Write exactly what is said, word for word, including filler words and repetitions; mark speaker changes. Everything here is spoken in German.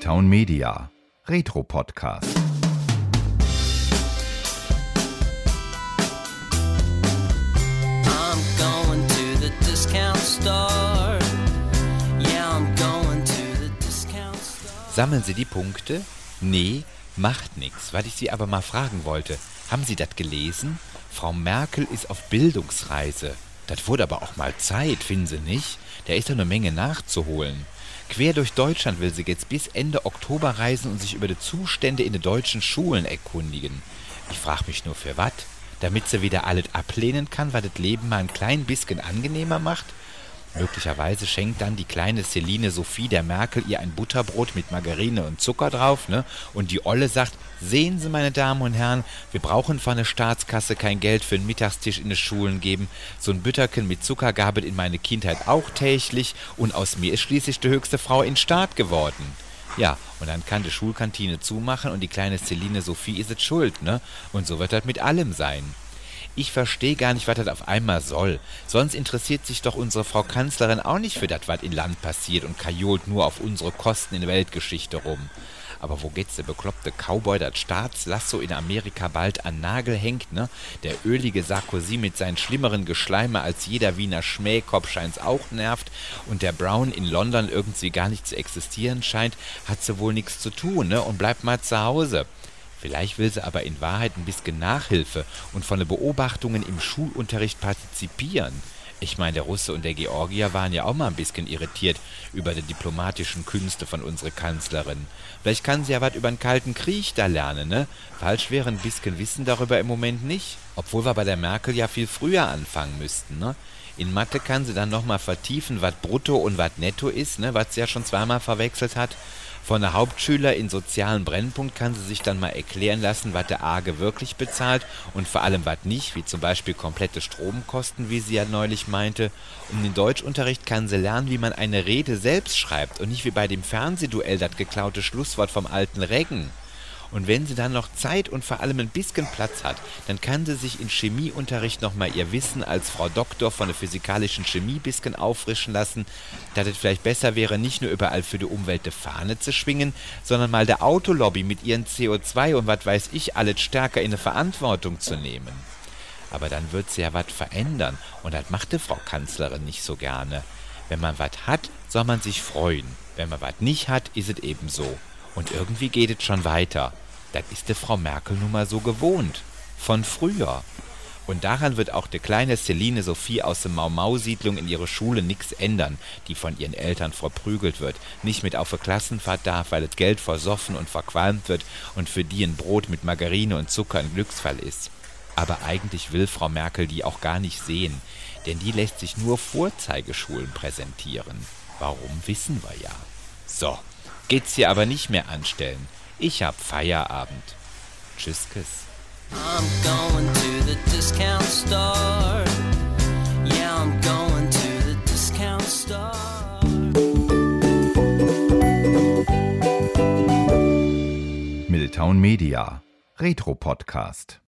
Speaker 1: Middletown Media, Retro-Podcast.
Speaker 2: I'm going to the discount store. Yeah, I'm going to the discount store.
Speaker 3: Sammeln Sie die Punkte? Nee, macht nix. Was ich Sie aber mal fragen wollte, haben Sie das gelesen? Frau Merkel ist auf Bildungsreise. Das wurde aber auch mal Zeit, finden Sie nicht? Da ist doch eine Menge nachzuholen. Quer durch Deutschland will sie jetzt bis Ende Oktober reisen und sich über die Zustände in den deutschen Schulen erkundigen. Ich frage mich nur für was? Damit sie wieder alles ablehnen kann, was das Leben mal ein klein bisschen angenehmer macht? Möglicherweise schenkt dann die kleine Celine Sophie der Merkel ihr ein Butterbrot mit Margarine und Zucker drauf, ne? Und die Olle sagt, sehen Sie, meine Damen und Herren, wir brauchen von der Staatskasse kein Geld für den Mittagstisch in den Schulen geben. So ein Bütterchen mit Zucker gab es in meine Kindheit auch täglich und aus mir ist schließlich die höchste Frau in Staat geworden. Ja, und dann kann die Schulkantine zumachen und die kleine Celine Sophie ist es schuld, ne? Und so wird das mit allem sein. Ich verstehe gar nicht, was das auf einmal soll. Sonst interessiert sich doch unsere Frau Kanzlerin auch nicht für das, was im Land passiert und kajolt nur auf unsere Kosten in der Weltgeschichte rum. Aber wo geht's der bekloppte Cowboy, das Staatslasso in Amerika bald an Nagel hängt, ne? Der ölige Sarkozy mit seinen schlimmeren Geschleime als jeder Wiener Schmähkopf scheint's auch nervt und der Brown in London irgendwie gar nicht zu existieren scheint, hat sie wohl nichts zu tun, ne? Und bleibt mal zu Hause. Vielleicht will sie aber in Wahrheit ein bisschen Nachhilfe und von den Beobachtungen im Schulunterricht partizipieren. Ich meine, der Russe und der Georgier waren ja auch mal ein bisschen irritiert über die diplomatischen Künste von unserer Kanzlerin. Vielleicht kann sie ja was über den Kalten Krieg da lernen, ne? Falsch wäre ein bisschen Wissen darüber im Moment nicht. Obwohl wir bei der Merkel ja viel früher anfangen müssten, ne? In Mathe kann sie dann nochmal vertiefen, was Brutto und was Netto ist, ne? Was sie ja schon zweimal verwechselt hat. Von der Hauptschüler in sozialen Brennpunkt kann sie sich dann mal erklären lassen, was der Arge wirklich bezahlt und vor allem was nicht, wie zum Beispiel komplette Stromkosten, wie sie ja neulich meinte. Um den Deutschunterricht kann sie lernen, wie man eine Rede selbst schreibt und nicht wie bei dem Fernsehduell das geklaute Schlusswort vom alten Reggen. Und wenn sie dann noch Zeit und vor allem ein bisschen Platz hat, dann kann sie sich in Chemieunterricht nochmal ihr Wissen als Frau Doktor von der physikalischen Chemie bisschen auffrischen lassen, dass es vielleicht besser wäre, nicht nur überall für die Umwelt die Fahne zu schwingen, sondern mal der Autolobby mit ihren C O zwei und was weiß ich alles stärker in eine Verantwortung zu nehmen. Aber dann wird sie ja was verändern und das macht die Frau Kanzlerin nicht so gerne. Wenn man was hat, soll man sich freuen. Wenn man was nicht hat, ist es eben so. Und irgendwie geht es schon weiter. Das ist die Frau Merkel nun mal so gewohnt. Von früher. Und daran wird auch die kleine Celine Sophie aus der Mau-Mau-Siedlung in ihre Schule nichts ändern, die von ihren Eltern verprügelt wird, nicht mit auf eine Klassenfahrt darf, weil das Geld versoffen und verqualmt wird und für die ein Brot mit Margarine und Zucker ein Glücksfall ist. Aber eigentlich will Frau Merkel die auch gar nicht sehen, denn die lässt sich nur Vorzeigeschulen präsentieren. Warum, wissen wir ja. So. Geht's hier aber nicht mehr anstellen. Ich hab Feierabend. Tschüss, Kiss.
Speaker 2: I'm going to the discount store. Yeah, I'm going to the discount store.
Speaker 1: Middletown Media, Retro-Podcast.